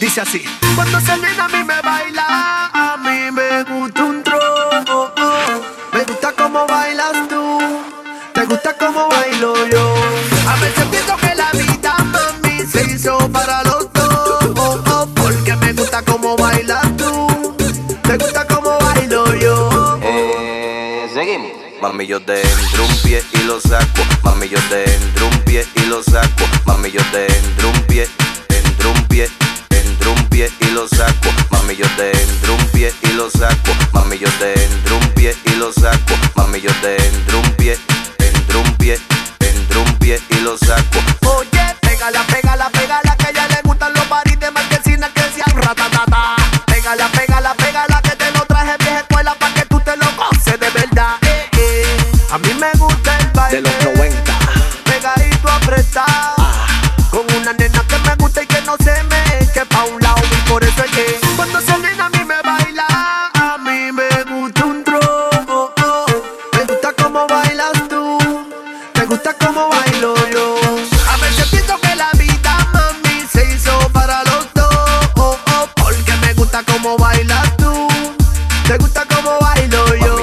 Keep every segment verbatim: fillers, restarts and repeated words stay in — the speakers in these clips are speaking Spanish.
Dice así: cuando esa nena a mí me baila, a mí me gusta un tro. Me gusta cómo bailas tú, te gusta cómo bailo yo. A veces pienso que la vida, mami, se hizo para los dos, porque me gusta cómo bailas tú, te gusta cómo bailo yo. Eh, seguimos. Mami, yo te entro un pie y lo saco. Mami, yo te entro un pie y lo saco. Mami, yo te entro un pie, entro un pie, entro un pie y lo saco. Mami, yo te entro un pie y lo saco. Mami, yo te entro un pie y lo saco. Mami, yo te entro un pie, entro un pie, entro un pie y lo saco. Oye, pégala, pégala, pégala, que a ella le gustan los paris de marquesina que sean ratatata. Pégala, pégala, pégala, que te lo traje vieja escuela pa' que tú te lo goces de verdad. Eh, eh. A mí me gusta el baile de los noventa, pegadito apretado, ah, con una nena que me gusta y que no se me eche pa' un lado. Y por eso es que cuando esa nena a mí me baila, a mí me gusta un tro. Me gusta cómo bailas tú, te gusta cómo bailo yo. A veces pienso que la vida, mami, se hizo para los dos, porque me gusta cómo bailas tú, te gusta cómo bailo yo.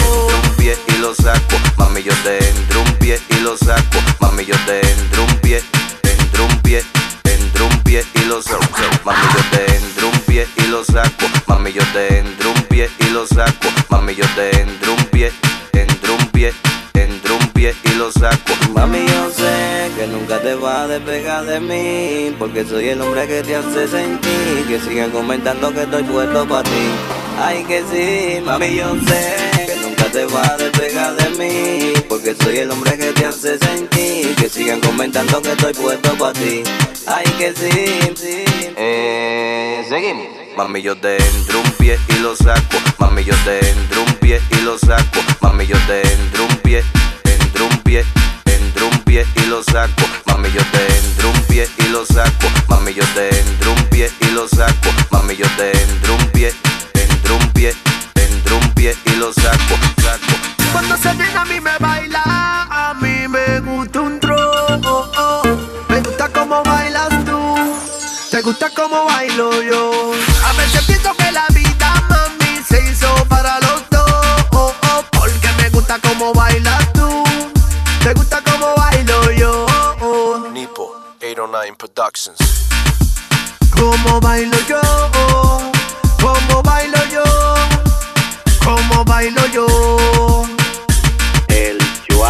Mami, yo te entro un pie y lo saco. Mami, yo te entro un pie, entro un pie, entro un pie y lo saco. Mami, yo te entro un pie y lo saco. Mami, yo te entro un pie y lo saco. Mami, yo te entro un pie, entro un pie, entro un pie y lo saco. Mami, yo sé que nunca te vas a despegar de mí, porque soy el hombre que te hace sentir. Que sigan comentando que estoy puesto para ti. Ay, que sí, mami, yo sé que nunca te vas a despegar de mí, porque soy el hombre que te hace sentir. Que sigan comentando que estoy puesto para ti. Ay, que sí, sí. Eh, seguimos. Mami, yo te entro un pie y lo saco. Mami, yo te entro un pie y lo saco. Mami, yo te entro un pie, entro un pie, entro un pie y lo saco. Mami, yo te entro un pie y lo saco. Mami, yo te entro un pie y lo saco. Mami, yo te entro un pie, entro un pie, entro un pie y lo saco, saco. Cuando esa nena a mí me baila, a mí me gusta un tro. Me gusta cómo bailas tú, te gusta cómo bailo yo. A veces pienso que la vida, mami, se hizo para los dos, porque me gusta cómo bailas tú, te gusta cómo bailo yo. Nipo, eight oh nine Productions. Cómo bailo yo, cómo bailo yo, cómo bailo yo. El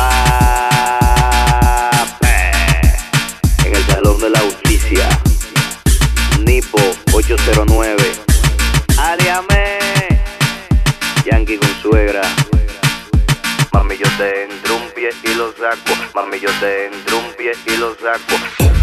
Chuape en el Salón de la Justicia. Nipo ocho cero nueve. Ariame Yankee con suegra. Mami, yo te entro un pie y lo saco. Mami, yo te entro un pie y lo saco.